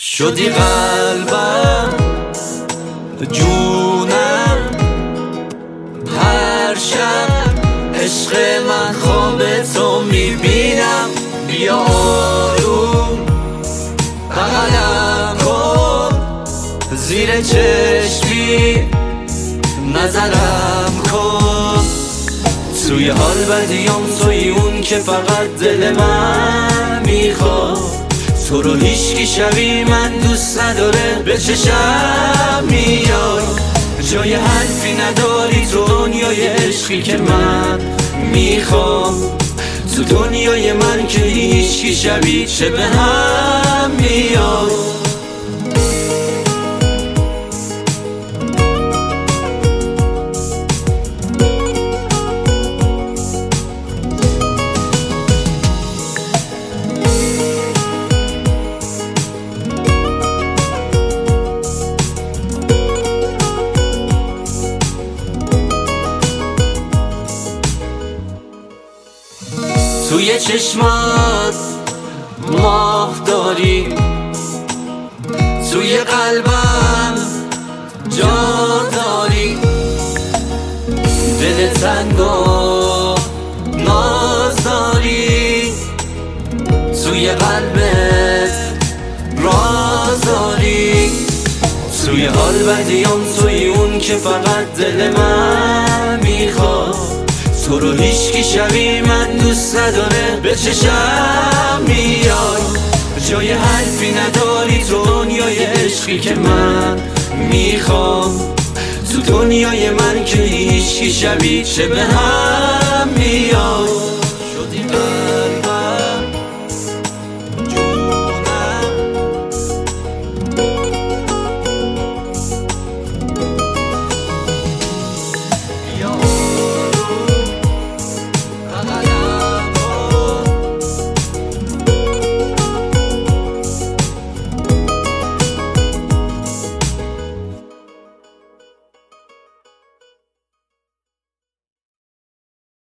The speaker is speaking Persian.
شدی قلبم جونم، هر شب عشق من خواب تو میبینم. بیا آروم بغلم کن، زیر چشمی نظرم کن. توی حال بدیام توی اون که فقط دل من میخواد. تو رو هیچکی شبیه من دوست نداره، به چشم میای. جای حرفی نداری تو دنیای عشقی که من میخوام. تو دنیای من که هیچکی شبیه چه به هم میای. توی چشمات ماه داری، توی قلبم جا داری. دل تنگ و ناز داری، توی قلبت راز داری. توی حال بدیام توی اون که فقط دل من میخواد. تو رو هیچکی شبیه من دوست نداره، به چشم میای. جای حرفی نداری تو دنیای عشقی که من میخوام. تو دنیای من که هیچکی شبیه چه به هم میای.